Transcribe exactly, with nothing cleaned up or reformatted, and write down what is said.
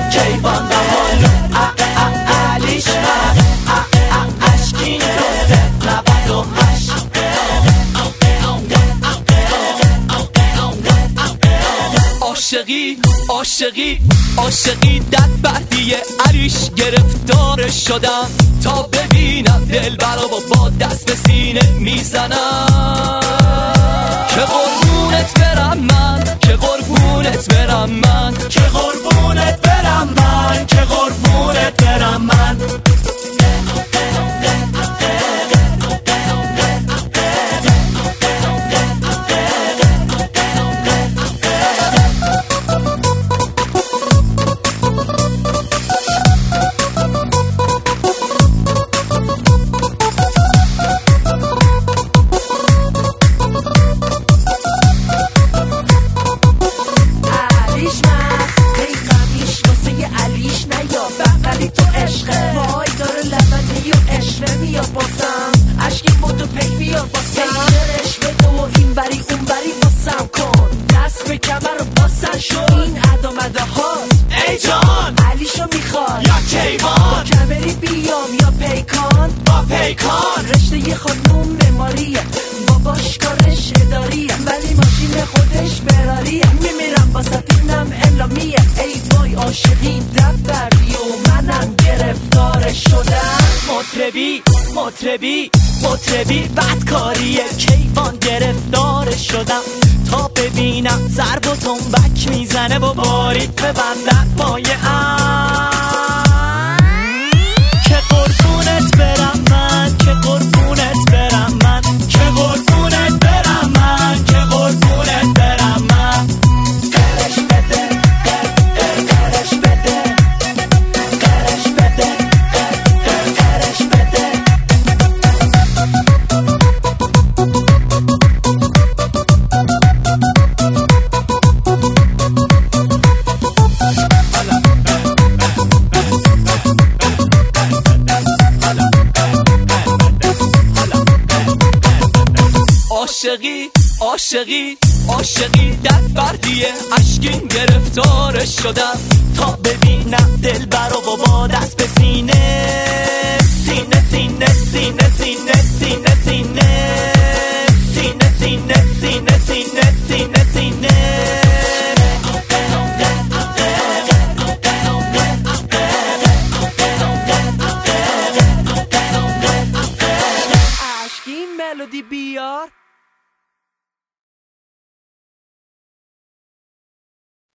کیوان بهالو علیش من اشکین روزه نود و هشت. عاشقی عاشقی عاشقی در بردیه عریش گرفتار شدم تا ببینم دلبر رو با دست به سینه میزنم. که قربونت برم من، که قربونت برم من، که قربونت برم من، که قربونت برم من. این ادامده ها ای جان علیشو میخواد یا کیوان، با کمری بیام یا پیکان، با پیکان. رشته یه خانوم مماریه، باباش کارش اداریه، ولی ماشین خودش براریه. میمیرم با سفینم اعلامیه. ای وای عاشقین دب بردی و منم گرفتار شدم. مطربی مطربی مطربی بدکاریه، کیوان گرفتار شدم تا ببینم ضرب و تنبک میزنه و باریک ببندن پایه ام. که قربونت برم من، که قربونت برم من، که قربونت برم من، که قربونت برم من. قرش بده قرش بده قرش بده قرش بده. عاشقی عاشقی عاشقی در بردیه اشکین گرفتار شدم تا ببینم دلبر و با دست به سینه سینه سینه سینه سینه سینه سینه سینه سینه سینه سینه سینه سینه. اشکین ملودی بیار.